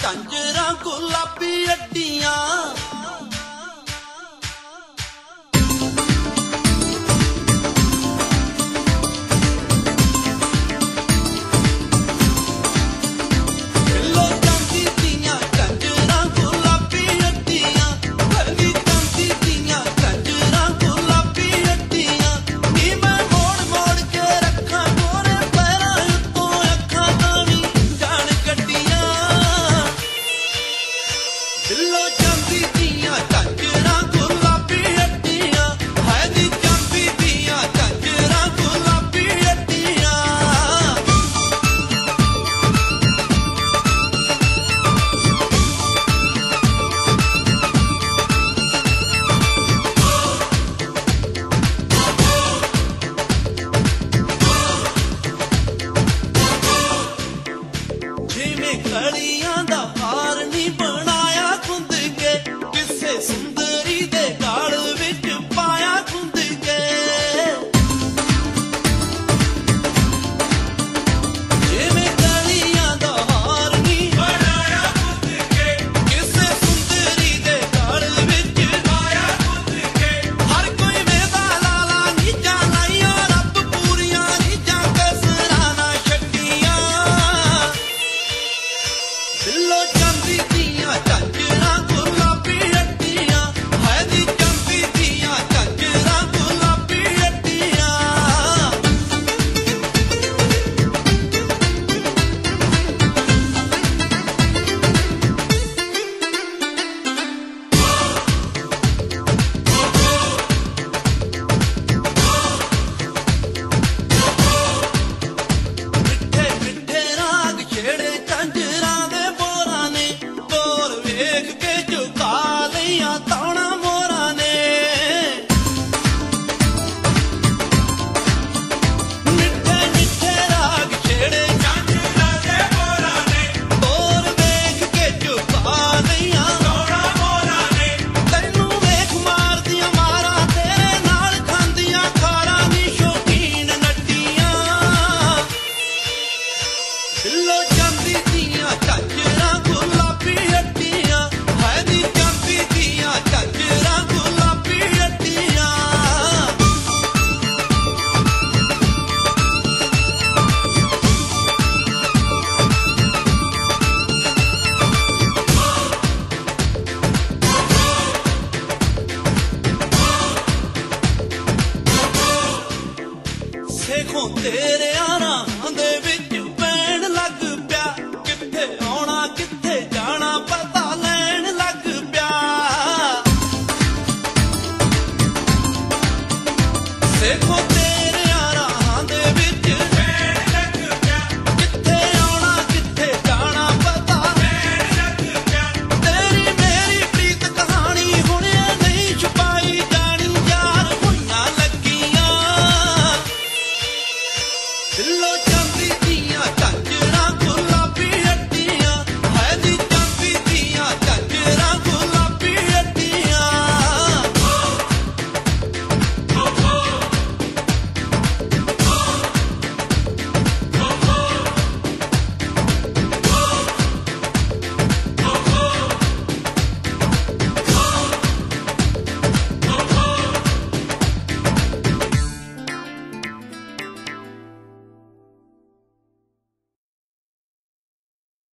ਝਾਂਜਰਾਂ ਗੁਲਾਬੀ ਅੱਡੀਆਂ ਕੜੀਆਂ ਦਾ ਹਾਰ ਨੀ ਬਣਾਇਆ ਗੁੰਦ ਕੇ ਕਿਸੇ ਸੁੰਦਰੀ ਦੇ ਗਾਲ ਵਿੱਚ ਪਾਇਆ ਗੁੰਦ ਕੇ ਜਿਵੇਂ ਕੜੀਆਂ ਦਾ ਹਾਰ ਨੀ ਬਣਾਇਆ ਗੁੰਦ ਕੇ ਕਿਸੇ ਸੁੰਦਰੀ ਦੇ ਗਾਲ ਵਿੱਚ ਪਾਇਆ ਗੁੰਦ ਕੇ ਹਰ ਕੋਈ ਵੇਦਾ ਲਾਲਾ ਨੀਜਾਂ ਲਾਈਆਂ ਰੱਬ ਪੂਰੀਆਂ ਨੀਜਾਂ ਕਸਰਾਂ ਨਾ ਛੱਡੀਆਂ ਦਿਲੋਂ ਜਾਂਦੀ ਦੀਆਂ ਝਾਂਜਰਾਂ ਗੁਲਾਬੀ ਅੱਡੀਆਂ ਹੈ ਦੀ ਜਾਂਦੀ ਦੀਆਂ ਝਾਂਜਰਾਂ ਗੁਲਾਬੀ ਅੱਡੀਆਂ ਮਿੱਠੇ ਮਿੱਠੇ ਰਾਗ ਛੇੜੇ ਝਾਂਜਰਾਂ ਦੇ ਬੋਰਾਂ ਨੇ ਬੋਰ ਵੇਖ ਕੇ ਝੁਕਾ ਲਈਆਂ ਤੌਣਾ ਮੋਰਾਂ ਨੇ ਮਿੱਠੇ ਮਿੱਠੇ ਰਾਗ ਛੇੜੇ ਝਾਂਜਰਾਂ ਦੇ ਬੋਰਾਂ ਨੇ ਬੋਰ ਵੇਖ ਕੇ ਝੁਕਾ ਲਈਆਂ ਤੌਣਾ ਮੋਰਾਂ ਨੇ ਤੈਨੂੰ ਵੇਖ ਮਾਰਦੀਆਂ ਮਾਰਾਂ ਤੇਰੇ ਨਾਲ ਖਾਂਦੀਆਂ ਖਾਰਾਂ ਨੀ ਸ਼ੌਕੀਨ ਨੱਡੀਆਂ ਦਿਲੋਂ ਜਾਂਦੀ ਦੀਆਂ ਝਾਂਜਰਾਂ ਗੁਲਾਬੀ ਅੱਡੀਆਂ ਹੈ ਦੀ ਜਾਂਦੀ ਦੀਆਂ ਝਾਂਜਰਾਂ ਗੁਲਾਬੀ ਅੱਡੀਆਂ ਸੇਖੋਂ ਤੇਰੇ